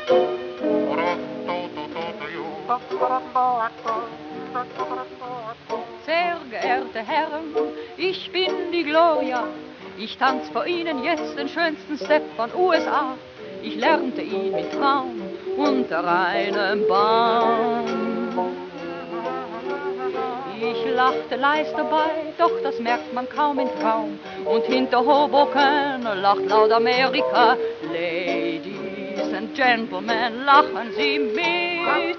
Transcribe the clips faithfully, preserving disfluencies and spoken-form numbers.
Sehr geehrte Herren, ich bin die Gloria. Ich tanz vor Ihnen jetzt den schönsten Step von U S A. Ich lernte ihn mit Traum unter einem Baum. Ich lachte leis dabei, doch das merkt man kaum im Traum. Und hinter Hoboken lacht laut Amerika. Ladies and Gentlemen, lachen Sie mit.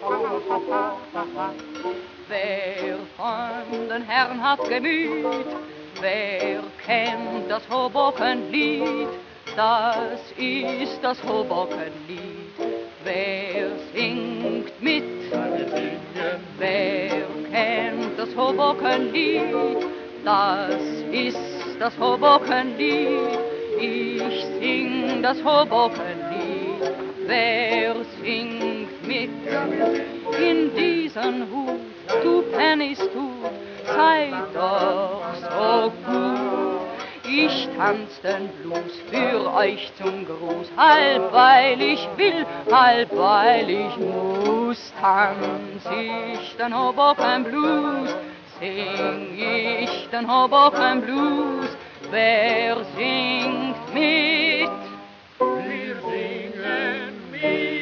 Wer von den Herren hat Gemüt? Wer kennt das Hoboken-Lied? Das ist das Hoboken-Lied. Wer singt mit? Wer kennt das Hoboken-Lied? Das ist das Hoboken-Lied. Ich sing das Hoboken-Lied. Wer singt mit? In diesen Hut, du Pennies tut, seid doch so gut. Ich tanz den Blues für euch zum Gruß, halb weil ich will, halb weil ich muss. Tanz ich den Hoboken Blues, sing ich den Hoboken Blues. Wer singt mit? Wir singen mit.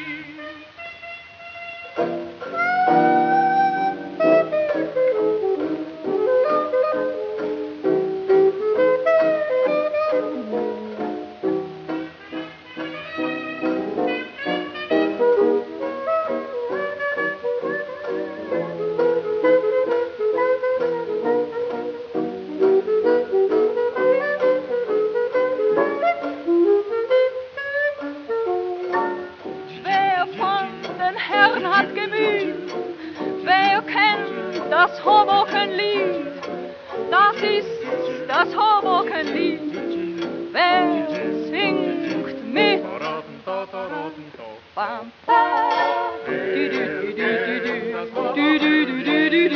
Hat Gemüt, wer kennt das Hoboken-Lied? Das ist das Hoboken-Lied. Wer singt mit? Bam, bam. Du, du, du, du, du, du, du, du, du, du,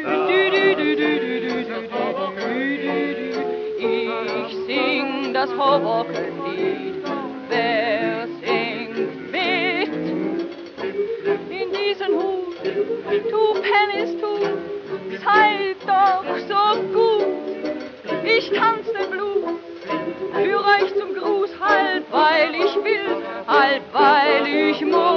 du. Ich sing das Hoboken-Lied. Wer singt mit? In diesen Hut, tu Pennies tu, seid doch so gut. Ich tanz den Blues für euch zum Gruß, halb weil ich will, halb weil ich muss.